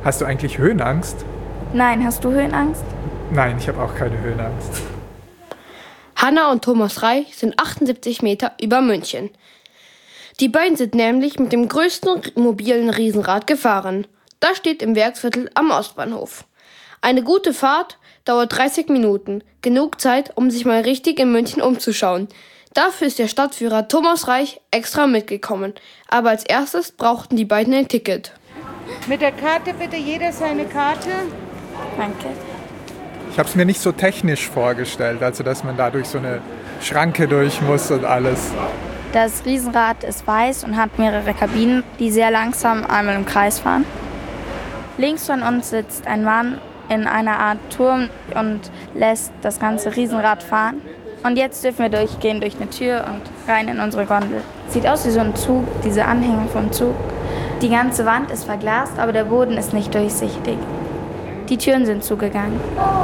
Hast du eigentlich Höhenangst? Nein, hast du Höhenangst? Nein, ich habe auch keine Höhenangst. Hanna und Thomas Reich sind 78 Meter über München. Die beiden sind nämlich mit dem größten mobilen Riesenrad gefahren. Das steht im Werksviertel am Ostbahnhof. Eine gute Fahrt dauert 30 Minuten. Genug Zeit, um sich mal richtig in München umzuschauen. Dafür ist der Stadtführer Thomas Reich extra mitgekommen. Aber als erstes brauchten die beiden ein Ticket. Mit der Karte bitte jeder seine Karte. Danke. Ich habe es mir nicht so technisch vorgestellt, also dass man da durch so eine Schranke durch muss und alles. Das Riesenrad ist weiß und hat mehrere Kabinen, die sehr langsam einmal im Kreis fahren. Links von uns sitzt ein Mann in einer Art Turm und lässt das ganze Riesenrad fahren. Und jetzt dürfen wir durchgehen durch eine Tür und rein in unsere Gondel. Sieht aus wie so ein Zug, diese Anhänge vom Zug. Die ganze Wand ist verglast, aber der Boden ist nicht durchsichtig. Die Türen sind zugegangen.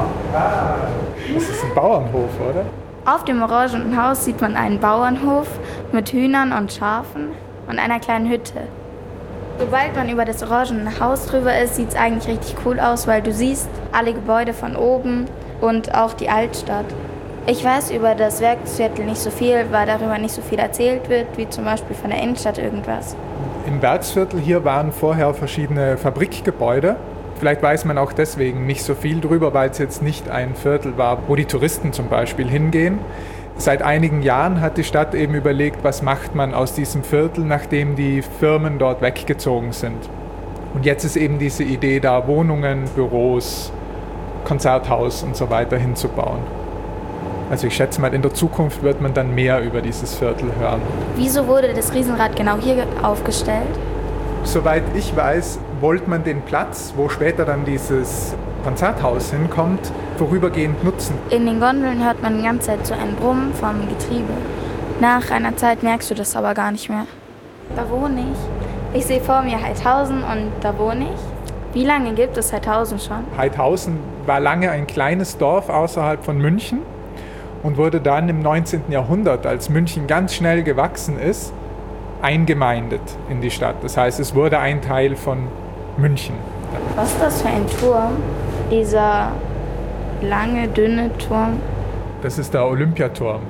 Das ist ein Bauernhof, oder? Auf dem orangenen Haus sieht man einen Bauernhof mit Hühnern und Schafen und einer kleinen Hütte. Sobald man über das orangene Haus drüber ist, sieht es eigentlich richtig cool aus, weil du siehst alle Gebäude von oben und auch die Altstadt. Ich weiß über das Werksviertel nicht so viel, weil darüber nicht so viel erzählt wird, wie zum Beispiel von der Innenstadt irgendwas. Im Werksviertel hier waren vorher verschiedene Fabrikgebäude. Vielleicht weiß man auch deswegen nicht so viel drüber, weil es jetzt nicht ein Viertel war, wo die Touristen zum Beispiel hingehen. Seit einigen Jahren hat die Stadt eben überlegt, was macht man aus diesem Viertel, nachdem die Firmen dort weggezogen sind. Und jetzt ist eben diese Idee da, Wohnungen, Büros, Konzerthaus und so weiter hinzubauen. Also ich schätze mal, in der Zukunft wird man dann mehr über dieses Viertel hören. Wieso wurde das Riesenrad genau hier aufgestellt? Soweit ich weiß, wollte man den Platz, wo später dann dieses Konzerthaus hinkommt, vorübergehend nutzen. In den Gondeln hört man die ganze Zeit so ein Brummen vom Getriebe. Nach einer Zeit merkst du das aber gar nicht mehr. Da wohne ich. Ich sehe vor mir Heidhausen und da wohne ich. Wie lange gibt es Heidhausen schon? Heidhausen war lange ein kleines Dorf außerhalb von München und wurde dann im 19. Jahrhundert, als München ganz schnell gewachsen ist, eingemeindet in die Stadt. Das heißt, es wurde ein Teil von München. Was ist das für ein Turm? Dieser lange, dünne Turm. Das ist der Olympiaturm.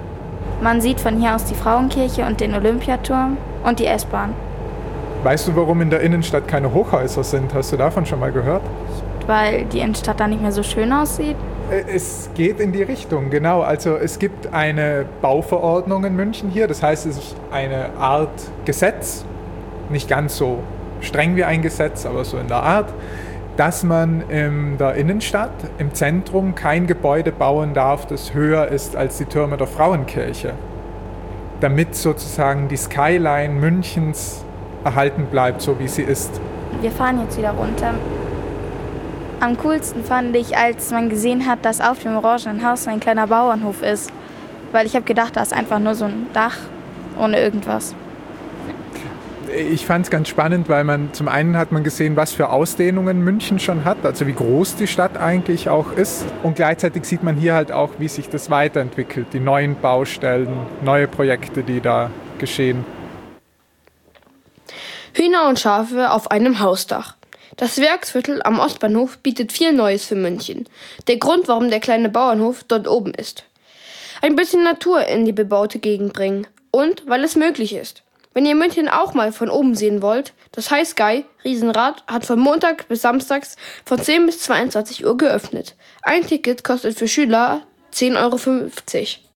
Man sieht von hier aus die Frauenkirche und den Olympiaturm und die S-Bahn. Weißt du, warum in der Innenstadt keine Hochhäuser sind? Hast du davon schon mal gehört? Weil die Innenstadt da nicht mehr so schön aussieht. Es geht in die Richtung, genau. Also es gibt eine Bauverordnung in München hier. Das heißt, es ist eine Art Gesetz, nicht ganz so streng wie ein Gesetz, aber so in der Art, dass man in der Innenstadt, im Zentrum, kein Gebäude bauen darf, das höher ist als die Türme der Frauenkirche, damit sozusagen die Skyline Münchens erhalten bleibt, so wie sie ist. Wir fahren jetzt wieder runter. Am coolsten fand ich, als man gesehen hat, dass auf dem orangenen Haus ein kleiner Bauernhof ist. Weil ich habe gedacht, da ist einfach nur so ein Dach ohne irgendwas. Ich fand es ganz spannend, weil man zum einen hat man gesehen, was für Ausdehnungen München schon hat, also wie groß die Stadt eigentlich auch ist. Und gleichzeitig sieht man hier halt auch, wie sich das weiterentwickelt, die neuen Baustellen, neue Projekte, die da geschehen. Hühner und Schafe auf einem Hausdach. Das Werksviertel am Ostbahnhof bietet viel Neues für München. Der Grund, warum der kleine Bauernhof dort oben ist. Ein bisschen Natur in die bebaute Gegend bringen. Und weil es möglich ist. Wenn ihr München auch mal von oben sehen wollt, das High Sky Riesenrad hat von Montag bis Samstags von 10 bis 22 Uhr geöffnet. Ein Ticket kostet für Schüler 10,50 Euro.